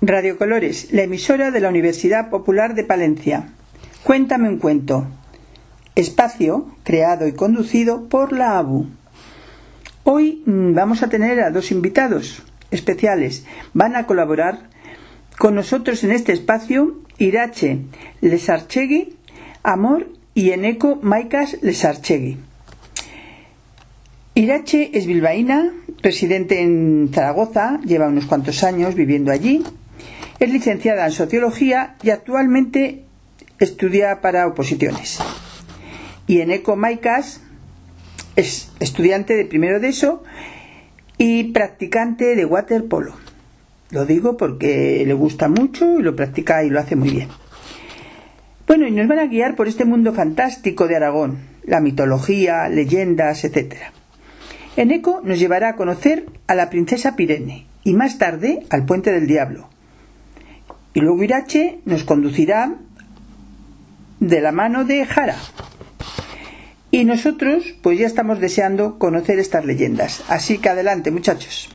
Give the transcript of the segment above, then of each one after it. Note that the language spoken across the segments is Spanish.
Radio Colores, la emisora de la Universidad Popular de Palencia. Cuéntame un cuento. Espacio creado y conducido por la ABU. Hoy vamos a tener a dos invitados especiales. Van a colaborar con nosotros en este espacio Irache Lesarchegui Amor y Eneko Maikas Lesarchegui. Irache es bilbaína, residente en Zaragoza, lleva unos cuantos años viviendo allí. Es licenciada en Sociología y actualmente estudia para oposiciones. Y Eneko Maikas es estudiante de primero de ESO y practicante de waterpolo. Lo digo porque le gusta mucho y lo practica y lo hace muy bien. Bueno, y nos van a guiar por este mundo fantástico de Aragón, la mitología, leyendas, etc. Eneko nos llevará a conocer a la princesa Pirene y más tarde al Puente del Diablo. Y luego Irache nos conducirá de la mano de Jara. Y nosotros pues ya estamos deseando conocer estas leyendas. Así que adelante, muchachos.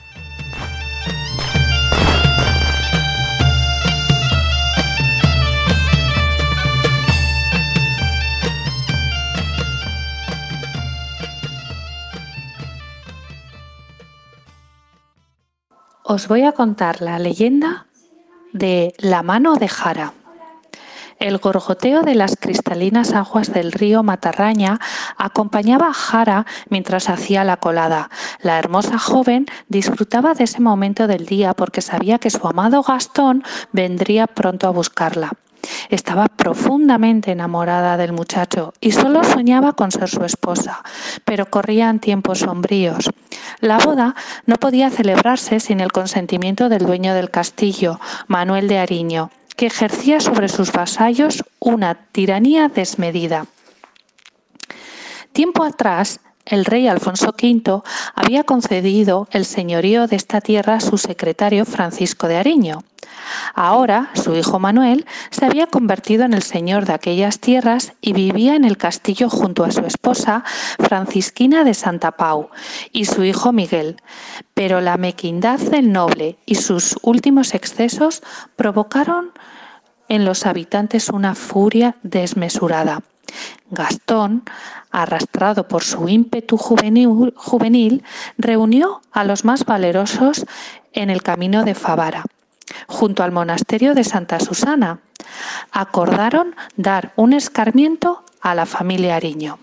Os voy a contar la leyenda de la mano de Jara. El gorgoteo de las cristalinas aguas del río Matarraña acompañaba a Jara mientras hacía la colada. La hermosa joven disfrutaba de ese momento del día porque sabía que su amado Gastón vendría pronto a buscarla. Estaba profundamente enamorada del muchacho y solo soñaba con ser su esposa, pero corrían tiempos sombríos. La boda no podía celebrarse sin el consentimiento del dueño del castillo, Manuel de Ariño, que ejercía sobre sus vasallos una tiranía desmedida. Tiempo atrás, el rey Alfonso V había concedido el señorío de esta tierra a su secretario Francisco de Ariño. Ahora, su hijo Manuel se había convertido en el señor de aquellas tierras y vivía en el castillo junto a su esposa Francisquina de Santa Pau y su hijo Miguel. Pero la mezquindad del noble y sus últimos excesos provocaron en los habitantes una furia desmesurada. Gastón, arrastrado por su ímpetu juvenil, reunió a los más valerosos en el camino de Favara, junto al monasterio de Santa Susana. Acordaron dar un escarmiento a la familia Ariño.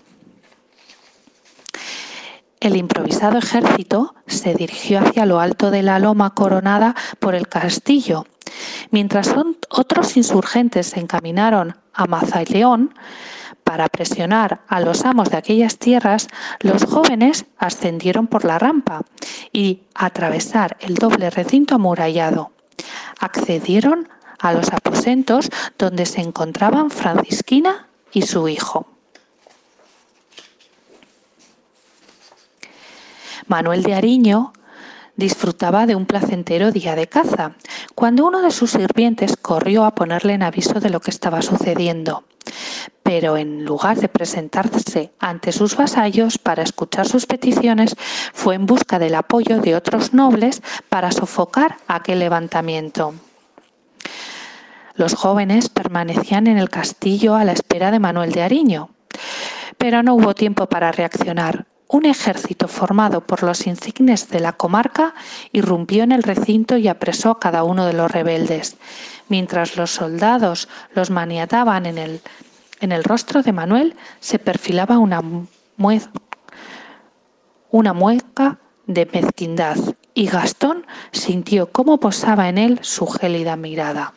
El improvisado ejército se dirigió hacia lo alto de la loma coronada por el castillo. Mientras otros insurgentes se encaminaron a Mazaleón para presionar a los amos de aquellas tierras, los jóvenes ascendieron por la rampa y atravesar el doble recinto amurallado. Accedieron a los aposentos donde se encontraban Francisquina y su hijo. Manuel de Ariño disfrutaba de un placentero día de caza, cuando uno de sus sirvientes corrió a ponerle en aviso de lo que estaba sucediendo. Pero en lugar de presentarse ante sus vasallos para escuchar sus peticiones, fue en busca del apoyo de otros nobles para sofocar aquel levantamiento. Los jóvenes permanecían en el castillo a la espera de Manuel de Ariño, pero no hubo tiempo para reaccionar. Un ejército formado por los insignes de la comarca irrumpió en el recinto y apresó a cada uno de los rebeldes. Mientras los soldados los maniataban en el rostro de Manuel, se perfilaba una mueca de mezquindad, y Gastón sintió cómo posaba en él su gélida mirada.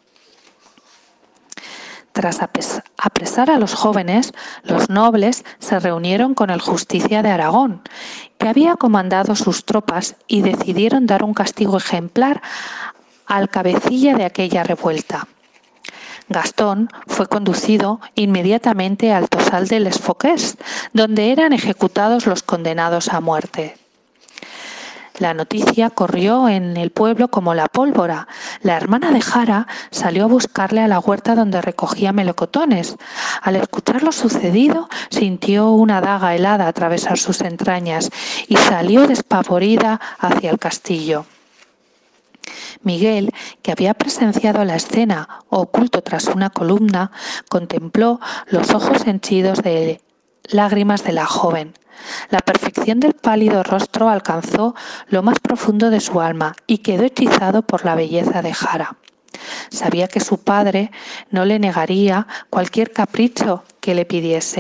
Tras apresar a los jóvenes, los nobles se reunieron con el Justicia de Aragón, que había comandado sus tropas, y decidieron dar un castigo ejemplar al cabecilla de aquella revuelta. Gastón fue conducido inmediatamente al Tosal de Les Foquets, donde eran ejecutados los condenados a muerte. La noticia corrió en el pueblo como la pólvora. La hermana de Jara salió a buscarle a la huerta donde recogía melocotones. Al escuchar lo sucedido, sintió una daga helada atravesar sus entrañas y salió despavorida hacia el castillo. Miguel, que había presenciado la escena oculto tras una columna, contempló los ojos henchidos de lágrimas de la joven. La perfección del pálido rostro alcanzó lo más profundo de su alma y quedó hechizado por la belleza de Jara. Sabía que su padre no le negaría cualquier capricho que le pidiese.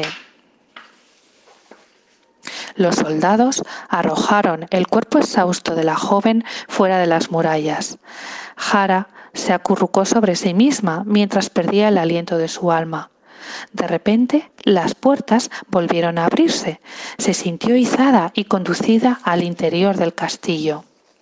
Los soldados arrojaron el cuerpo exhausto de la joven fuera de las murallas. Jara se acurrucó sobre sí misma mientras perdía el aliento de su alma. De repente, las puertas volvieron a abrirse. Se sintió izada y conducida al interior del castillo.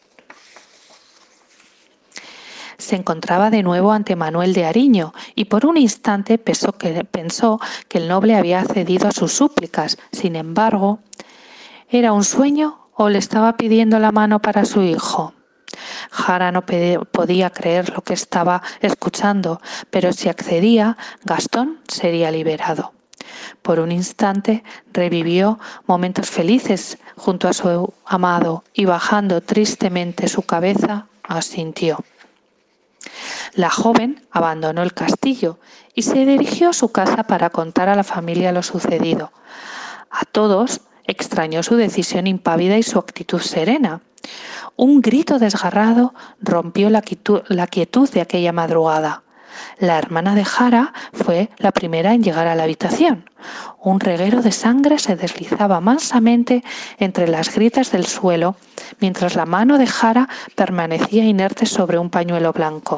Se encontraba de nuevo ante Manuel de Ariño y por un instante pensó que el noble había accedido a sus súplicas. Sin embargo, ¿era un sueño o le estaba pidiendo la mano para su hijo? Jara no podía creer lo que estaba escuchando, pero si accedía, Gastón sería liberado. Por un instante revivió momentos felices junto a su amado y bajando tristemente su cabeza, asintió. La joven abandonó el castillo y se dirigió a su casa para contar a la familia lo sucedido. A todos extrañó su decisión impávida y su actitud serena. Un grito desgarrado rompió la quietud de aquella madrugada. La hermana de Jara fue la primera en llegar a la habitación. Un reguero de sangre se deslizaba mansamente entre las grietas del suelo, mientras la mano de Jara permanecía inerte sobre un pañuelo blanco.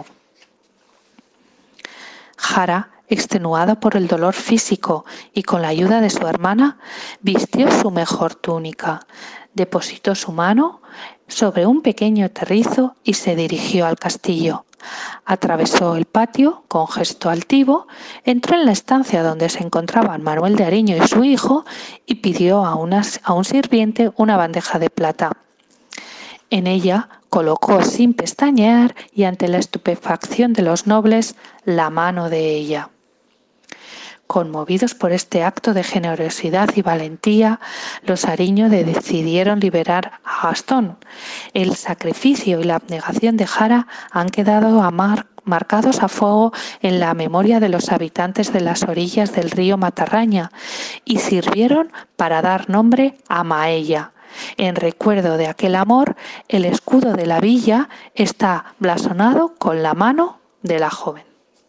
Jara, extenuada por el dolor físico y con la ayuda de su hermana, vistió su mejor túnica, depositó su mano sobre un pequeño terrizo y se dirigió al castillo. Atravesó el patio con gesto altivo, entró en la estancia donde se encontraban Manuel de Ariño y su hijo y pidió a un sirviente una bandeja de plata. En ella colocó sin pestañear y ante la estupefacción de los nobles la mano de ella. Conmovidos por este acto de generosidad y valentía, los Ariño decidieron liberar a Gastón. El sacrificio y la abnegación de Jara han quedado marcados a fuego en la memoria de los habitantes de las orillas del río Matarraña y sirvieron para dar nombre a Maella. En recuerdo de aquel amor, el escudo de la villa está blasonado con la mano de la joven.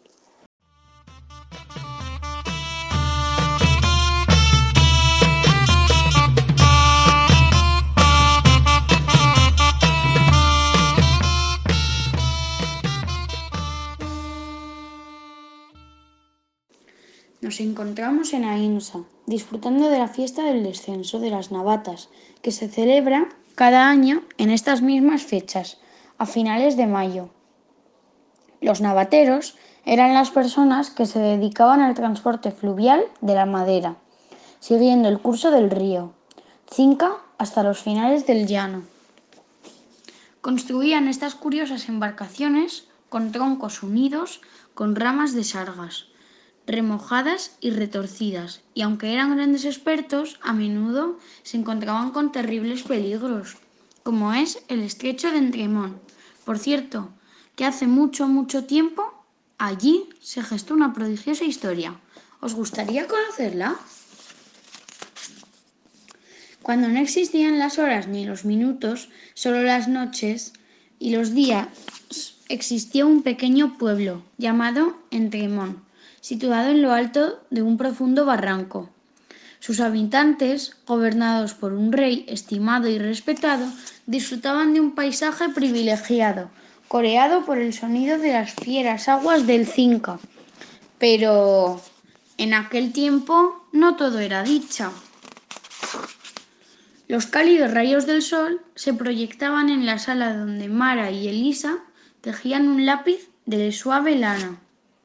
Nos encontramos en Aínsa, disfrutando de la fiesta del descenso de las Navatas, que se celebra cada año en estas mismas fechas, a finales de mayo. Los navateros eran las personas que se dedicaban al transporte fluvial de la madera, siguiendo el curso del río Cinca hasta los finales del llano. Construían estas curiosas embarcaciones con troncos unidos con ramas de sargas, remojadas y retorcidas, y aunque eran grandes expertos, a menudo se encontraban con terribles peligros, como es el estrecho de Entremont. Por cierto, que hace mucho tiempo allí se gestó una prodigiosa historia. ¿Os gustaría conocerla? Cuando no existían las horas ni los minutos, solo las noches y los días, existía un pequeño pueblo llamado Entremont, situado en lo alto de un profundo barranco. Sus habitantes, gobernados por un rey estimado y respetado, disfrutaban de un paisaje privilegiado, coreado por el sonido de las fieras aguas del Cinca. Pero en aquel tiempo no todo era dicha. Los cálidos rayos del sol se proyectaban en la sala donde Mara y Elisa tejían un lápiz de suave lana.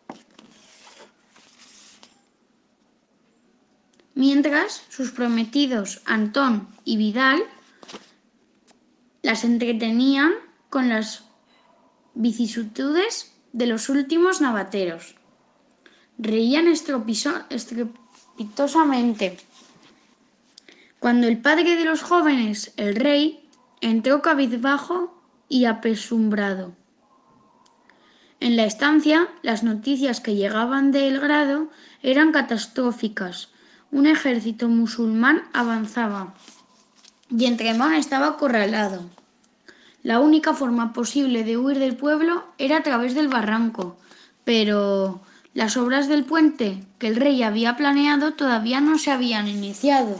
Mientras sus prometidos Antón y Vidal las entretenían con las vicisitudes de los últimos navateros. Reían estrepitosamente cuando el padre de los jóvenes, el rey, entró cabizbajo y apesumbrado. En la estancia, las noticias que llegaban de El Grado eran catastróficas. Un ejército musulmán avanzaba y Entremont estaba acorralado. La única forma posible de huir del pueblo era a través del barranco, pero las obras del puente que el rey había planeado todavía no se habían iniciado.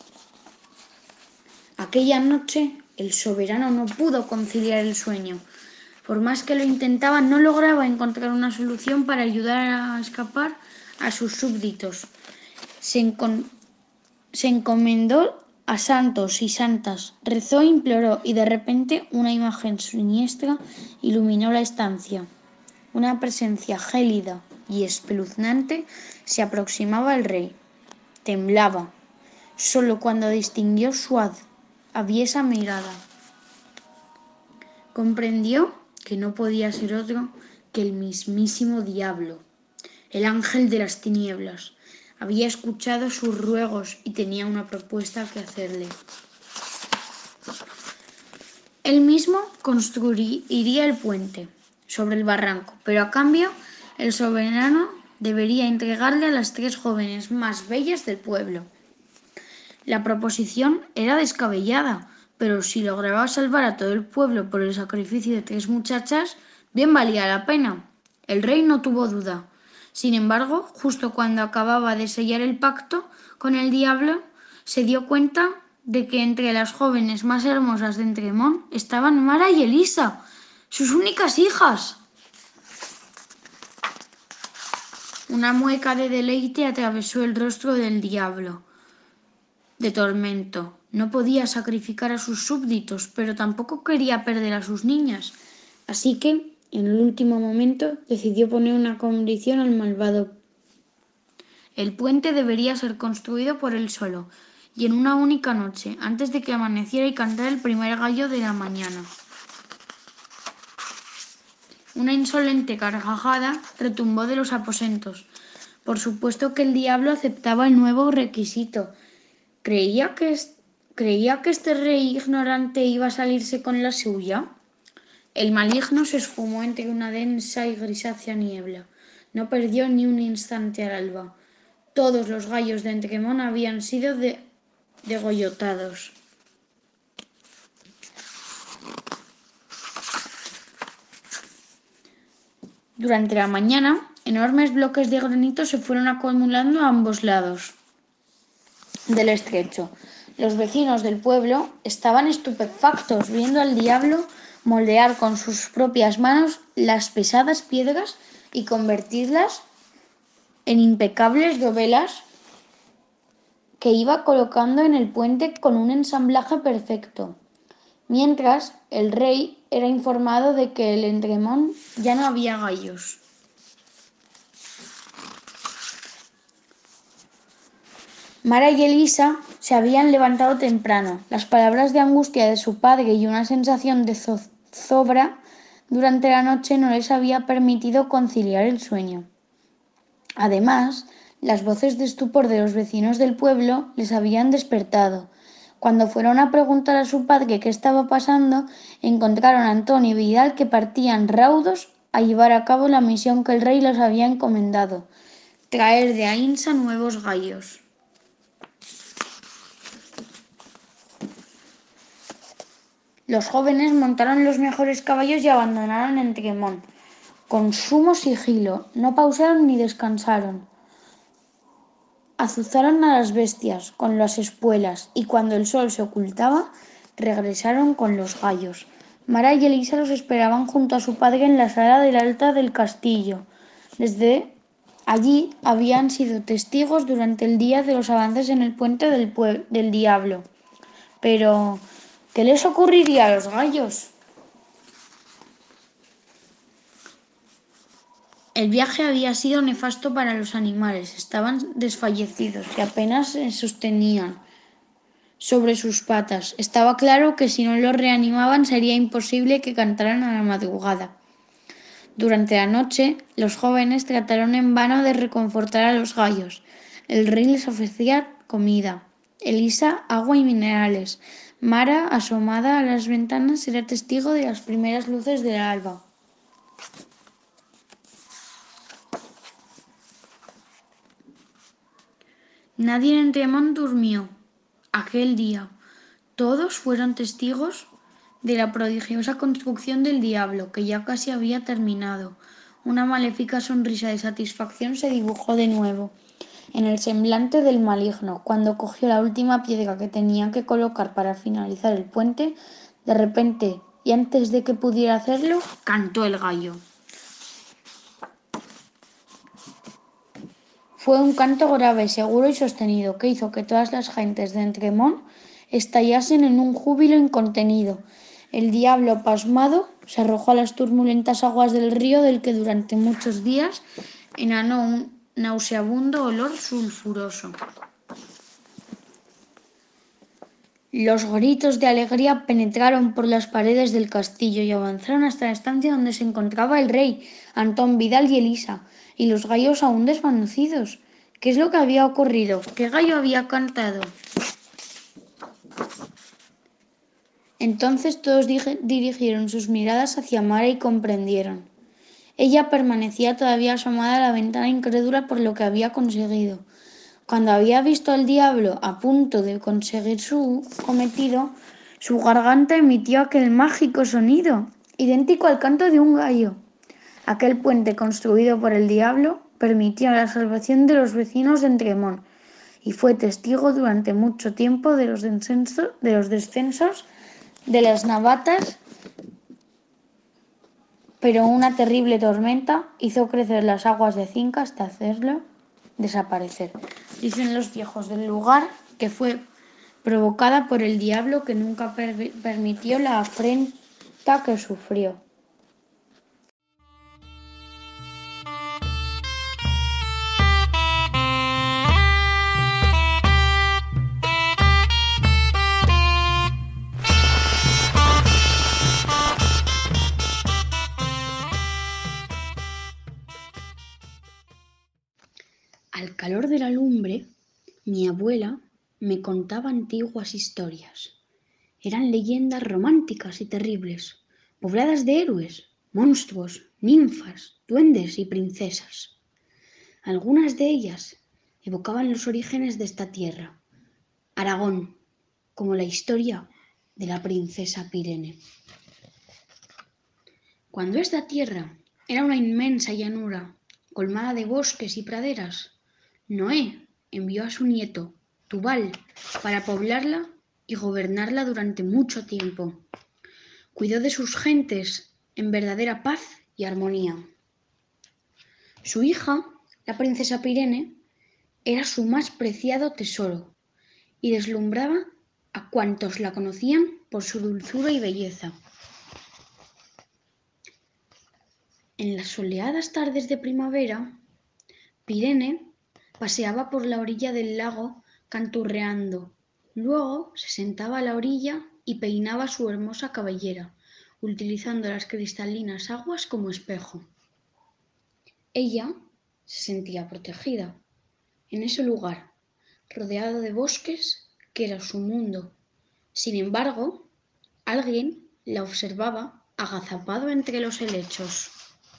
Aquella noche el soberano no pudo conciliar el sueño. Por más que lo intentaba, no lograba encontrar una solución para ayudar a escapar a sus súbditos. Se encomendó a santos y santas, rezó e imploró, y de repente una imagen siniestra iluminó la estancia. Una presencia gélida y espeluznante se aproximaba al rey. Temblaba, solo cuando distinguió su aviesa mirada. Comprendió que no podía ser otro que el mismísimo diablo, el ángel de las tinieblas. Había escuchado sus ruegos y tenía una propuesta que hacerle. Él mismo construiría el puente sobre el barranco, pero a cambio el soberano debería entregarle a las 3 jóvenes más bellas del pueblo. La proposición era descabellada, pero si lograba salvar a todo el pueblo por el sacrificio de 3 muchachas, bien valía la pena. El rey no tuvo duda. Sin embargo, justo cuando acababa de sellar el pacto con el diablo, se dio cuenta de que entre las jóvenes más hermosas de Entremont estaban Mara y Elisa, sus únicas hijas. Una mueca de deleite atravesó el rostro del diablo de tormento. No podía sacrificar a sus súbditos, pero tampoco quería perder a sus niñas. Así que, en el último momento, decidió poner una condición al malvado. El puente debería ser construido por él solo, y en una única noche, antes de que amaneciera y cantara el primer gallo de la mañana. Una insolente carcajada retumbó de los aposentos. Por supuesto que el diablo aceptaba el nuevo requisito. ¿Creía que este rey ignorante iba a salirse con la suya? El maligno se esfumó entre una densa y grisácea niebla. No perdió ni un instante al alba. Todos los gallos de Entremont habían sido degollotados. Durante la mañana, enormes bloques de granito se fueron acumulando a ambos lados del estrecho. Los vecinos del pueblo estaban estupefactos viendo al diablo moldear con sus propias manos las pesadas piedras y convertirlas en impecables dovelas que iba colocando en el puente con un ensamblaje perfecto. Mientras, el rey era informado de que en Entremont ya no había gallos. Mara y Elisa se habían levantado temprano. Las palabras de angustia de su padre y una sensación de zozobra durante la noche no les había permitido conciliar el sueño. Además, las voces de estupor de los vecinos del pueblo les habían despertado. Cuando fueron a preguntar a su padre qué estaba pasando, encontraron a Antonio y Vidal que partían raudos a llevar a cabo la misión que el rey les había encomendado: traer de Aínsa nuevos gallos. Los jóvenes montaron los mejores caballos y abandonaron Entremont. Con sumo sigilo, no pausaron ni descansaron. Azuzaron a las bestias con las espuelas y cuando el sol se ocultaba, regresaron con los gallos. Mara y Elisa los esperaban junto a su padre en la sala del alta del castillo. Desde allí habían sido testigos durante el día de los avances en el puente del diablo. Pero, ¿qué les ocurriría a los gallos? El viaje había sido nefasto para los animales. Estaban desfallecidos y apenas se sostenían sobre sus patas. Estaba claro que si no los reanimaban sería imposible que cantaran a la madrugada. Durante la noche, los jóvenes trataron en vano de reconfortar a los gallos. El rey les ofrecía comida, Elisa agua y minerales. Mara, asomada a las ventanas, era testigo de las primeras luces del alba. Nadie en Tremont durmió aquel día. Todos fueron testigos de la prodigiosa construcción del diablo, que ya casi había terminado. Una maléfica sonrisa de satisfacción se dibujó de nuevo en el semblante del maligno. Cuando cogió la última piedra que tenía que colocar para finalizar el puente, de repente, y antes de que pudiera hacerlo, cantó el gallo. Fue un canto grave, seguro y sostenido, que hizo que todas las gentes de Tremont estallasen en un júbilo incontenido. El diablo, pasmado, se arrojó a las turbulentas aguas del río, del que durante muchos días emanó un nauseabundo olor sulfuroso. Los gritos de alegría penetraron por las paredes del castillo y avanzaron hasta la estancia donde se encontraba el rey, Antón Vidal y Elisa, y los gallos aún desvanecidos. ¿Qué es lo que había ocurrido? ¿Qué gallo había cantado? Entonces todos dirigieron sus miradas hacia Mara y comprendieron. Ella permanecía todavía asomada a la ventana, incrédula por lo que había conseguido. Cuando había visto al diablo a punto de conseguir su cometido, su garganta emitió aquel mágico sonido, idéntico al canto de un gallo. Aquel puente construido por el diablo permitió la salvación de los vecinos de Tremont y fue testigo durante mucho tiempo de los descensos de las navatas, pero una terrible tormenta hizo crecer las aguas de Cinca hasta hacerlo desaparecer. Dicen los viejos del lugar que fue provocada por el diablo, que nunca permitió la afrenta que sufrió. Al calor de la lumbre, mi abuela me contaba antiguas historias. Eran leyendas románticas y terribles, pobladas de héroes, monstruos, ninfas, duendes y princesas. Algunas de ellas evocaban los orígenes de esta tierra, Aragón, como la historia de la princesa Pirene. Cuando esta tierra era una inmensa llanura, colmada de bosques y praderas, Noé envió a su nieto, Tubal, para poblarla y gobernarla durante mucho tiempo. Cuidó de sus gentes en verdadera paz y armonía. Su hija, la princesa Pirene, era su más preciado tesoro y deslumbraba a cuantos la conocían por su dulzura y belleza. En las soleadas tardes de primavera, Pirene paseaba por la orilla del lago canturreando. Luego se sentaba a la orilla y peinaba su hermosa cabellera, utilizando las cristalinas aguas como espejo. Ella se sentía protegida en ese lugar, rodeado de bosques que era su mundo. Sin embargo, alguien la observaba agazapado entre los helechos.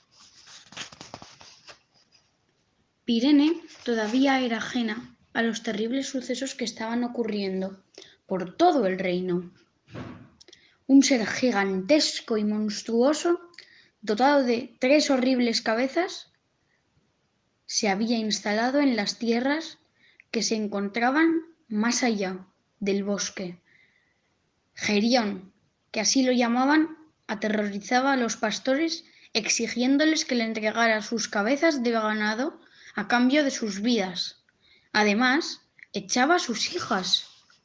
Pirene todavía era ajena a los terribles sucesos que estaban ocurriendo por todo el reino. Un ser gigantesco y monstruoso, dotado de 3 horribles cabezas, se había instalado en las tierras que se encontraban más allá del bosque. Gerión, que así lo llamaban, aterrorizaba a los pastores exigiéndoles que le entregara sus cabezas de ganado a cambio de sus vidas. Además, echaba a sus hijas.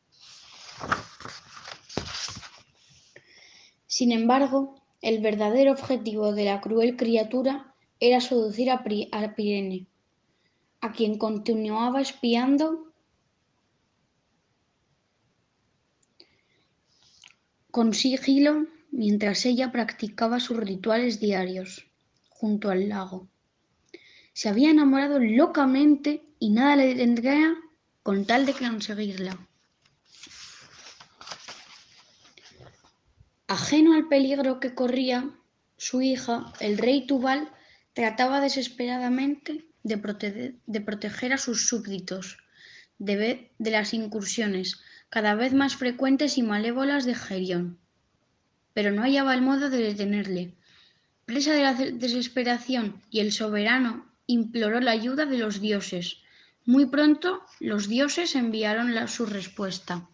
Sin embargo, el verdadero objetivo de la cruel criatura era seducir a Pirene, a quien continuaba espiando con sigilo mientras ella practicaba sus rituales diarios junto al lago. Se había enamorado locamente y nada le detendría con tal de conseguirla. Ajeno al peligro que corría su hija, el rey Tubal trataba desesperadamente de proteger a sus súbditos. de las incursiones, cada vez más frecuentes y malévolas de Gerión. Pero no hallaba el modo de detenerle. Presa de la desesperación, y el soberano imploró la ayuda de los dioses. Muy pronto los dioses enviaron su respuesta.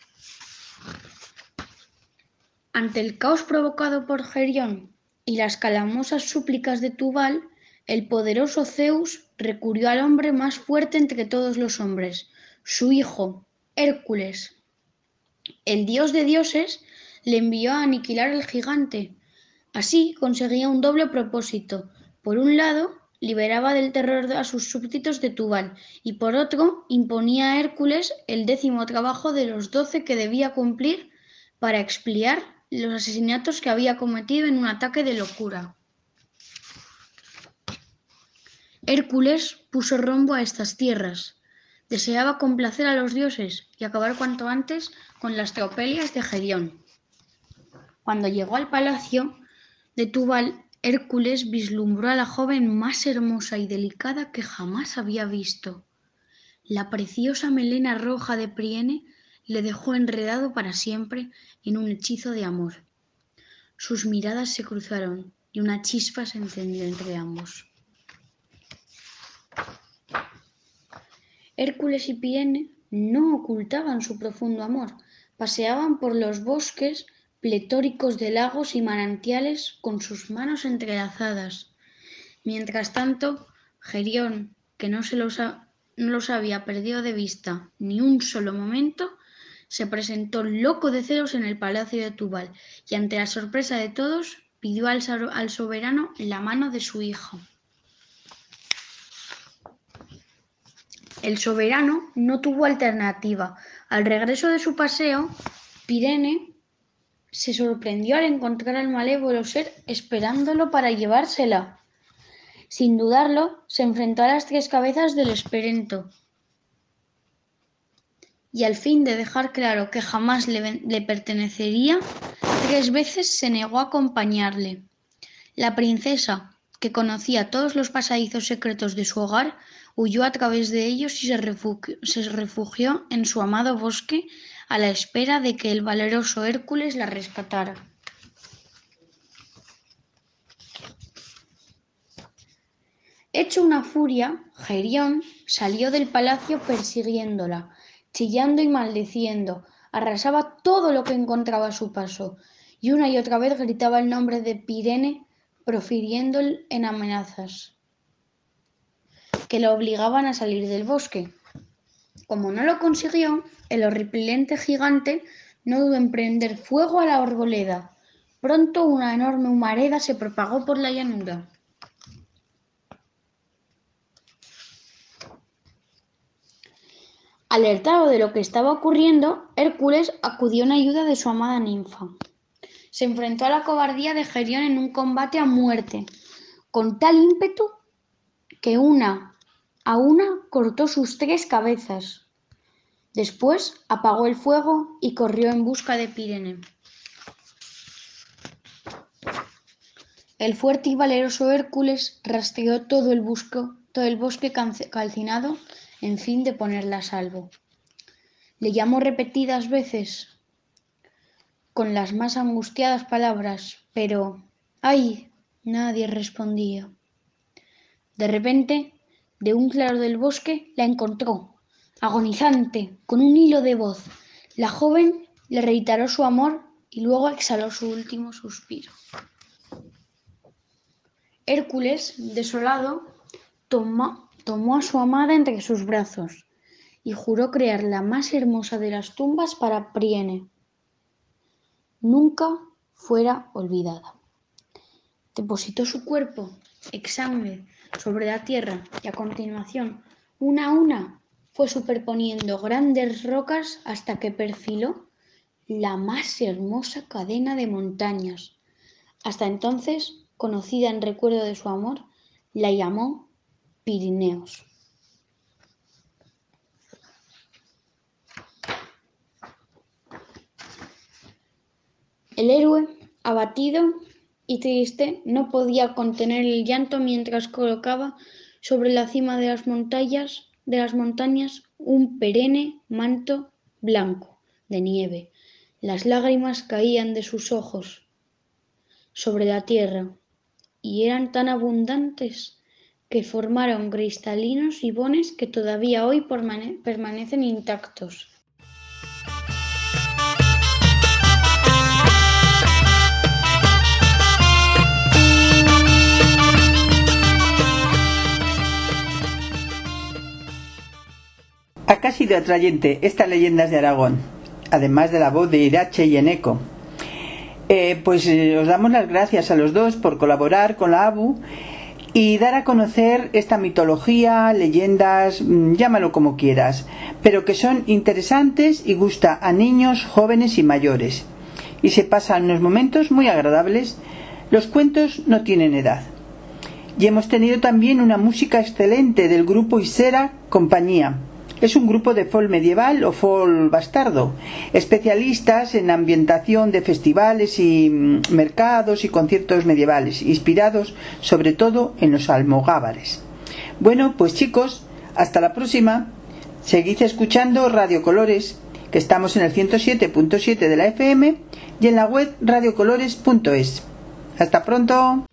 Ante el caos provocado por Gerión y las calamosas súplicas de Tubal, el poderoso Zeus recurrió al hombre más fuerte entre todos los hombres, su hijo, Hércules. El dios de dioses le envió a aniquilar al gigante. Así conseguía un doble propósito. Por un lado, liberaba del terror a sus súbditos de Tubal, y por otro, imponía a Hércules el 10º trabajo de los 12 que debía cumplir para expiar los asesinatos que había cometido en un ataque de locura. Hércules puso rumbo a estas tierras. Deseaba complacer a los dioses y acabar cuanto antes con las tropelias de Gerión. Cuando llegó al palacio de Tubal, Hércules vislumbró a la joven más hermosa y delicada que jamás había visto. La preciosa melena roja de Priene le dejó enredado para siempre en un hechizo de amor. Sus miradas se cruzaron y una chispa se encendió entre ambos. Hércules y Priene no ocultaban su profundo amor. Paseaban por los bosques pletóricos de lagos y manantiales con sus manos entrelazadas. Mientras tanto, Gerión, que no los había perdido de vista ni un solo momento, se presentó loco de celos en el palacio de Tubal y, ante la sorpresa de todos, pidió al soberano la mano de su hijo. El soberano no tuvo alternativa. Al regreso de su paseo, Pirene se sorprendió al encontrar al malévolo ser esperándolo para llevársela. Sin dudarlo, se enfrentó a las 3 cabezas del Esperento y, al fin de dejar claro que jamás le pertenecería, 3 veces se negó a acompañarle. La princesa, que conocía todos los pasadizos secretos de su hogar, huyó a través de ellos y se refugió en su amado bosque a la espera de que el valeroso Hércules la rescatara. Hecho una furia, Gerión salió del palacio persiguiéndola, chillando y maldiciendo. Arrasaba todo lo que encontraba a su paso, y una y otra vez gritaba el nombre de Pirene, profiriendo en amenazas que lo obligaban a salir del bosque. Como no lo consiguió, el horripilante gigante no dudó en prender fuego a la arboleda. Pronto una enorme humareda se propagó por la llanura. Alertado de lo que estaba ocurriendo, Hércules acudió en ayuda de su amada ninfa. Se enfrentó a la cobardía de Gerión en un combate a muerte, con tal ímpetu que una a una cortó sus 3 cabezas. Después apagó el fuego y corrió en busca de Pirene. El fuerte y valeroso Hércules rastreó todo el bosque calcinado en fin de ponerla a salvo. Le llamó repetidas veces con las más angustiadas palabras, pero ¡ay! Nadie respondía. De repente, de un claro del bosque, la encontró, agonizante, con un hilo de voz. La joven le reiteró su amor y luego exhaló su último suspiro. Hércules, desolado, tomó a su amada entre sus brazos y juró crear la más hermosa de las tumbas para Priene. Nunca fuera olvidada. Depositó su cuerpo exánime sobre la tierra y, a continuación, una a una, fue superponiendo grandes rocas hasta que perfiló la más hermosa cadena de montañas. Hasta entonces, conocida en recuerdo de su amor, la llamó Pirineos. El héroe, abatido y triste, no podía contener el llanto mientras colocaba sobre la cima de las montañas un perenne manto blanco de nieve. Las lágrimas caían de sus ojos sobre la tierra y eran tan abundantes que formaron cristalinos gibones que todavía hoy permanecen intactos. Ha sido atrayente estas leyendas de Aragón, además de la voz de Irache y Eneco. Os damos las gracias a los dos por colaborar con la ABU y dar a conocer esta mitología, leyendas, llámalo como quieras, pero que son interesantes y gusta a niños, jóvenes y mayores. Y se pasan unos momentos muy agradables. Los cuentos no tienen edad. Y hemos tenido también una música excelente del grupo Isera Compañía. Es un grupo de folk medieval o folk bastardo, especialistas en ambientación de festivales y mercados y conciertos medievales, inspirados sobre todo en los almogávares. Bueno, pues chicos, hasta la próxima. Seguid escuchando Radio Colores, que estamos en el 107.7 de la FM y en la web radiocolores.es. Hasta pronto.